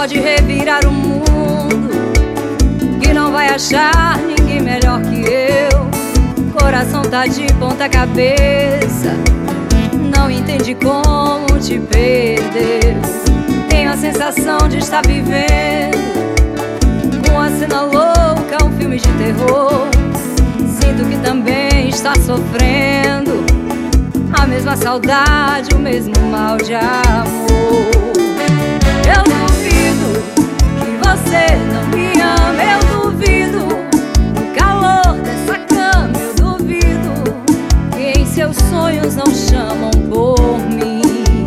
pode revirar o mundo, que não vai achar ninguém melhor que eu. Coração tá de ponta cabeça, não entende como te perder. Tenho a sensação de estar vivendo uma cena louca, um filme de terror. Sinto que também está sofrendo a mesma saudade, o mesmo mal de amor. Eu duvido que você não me ama, eu duvido do calor dessa cama, eu duvido que em seus sonhos não chamam por mim.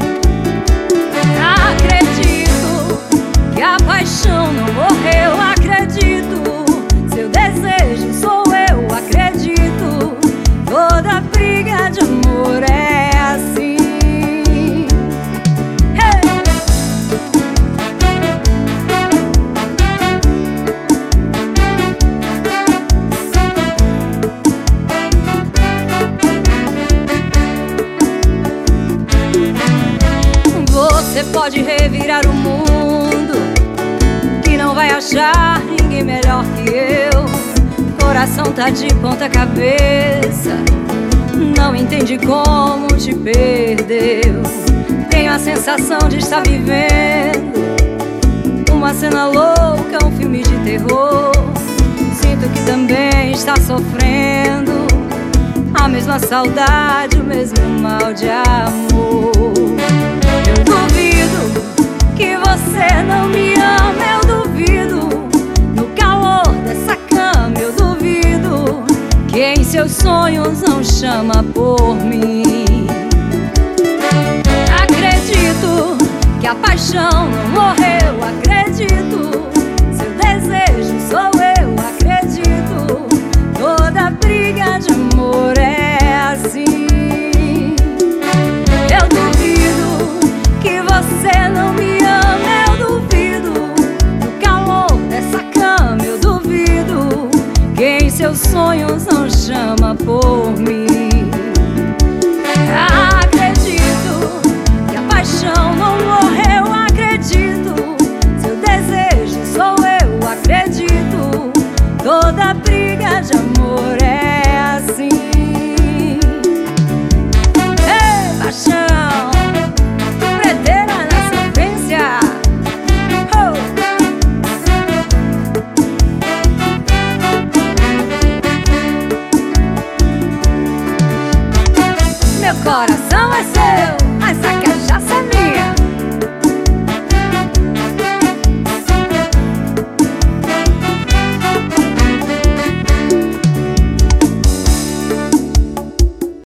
Acredito que a paixão não morreu, acredito, seu desejo sou eu, acredito, toda briga de amor é assim. Você pode revirar o mundo, que não vai achar ninguém melhor que eu. Coração tá de ponta cabeça, não entende como te perdeu. Tenho a sensação de estar vivendo uma cena louca, um filme de terror. Sinto que também está sofrendo a mesma saudade, o mesmo mal de amor. Eu duvido que você não me ama, eu duvido no calor dessa cama, eu duvido que em seus sonhos não chama por mim. Acredito que a paixão não morreu, acredito, seu desejo sou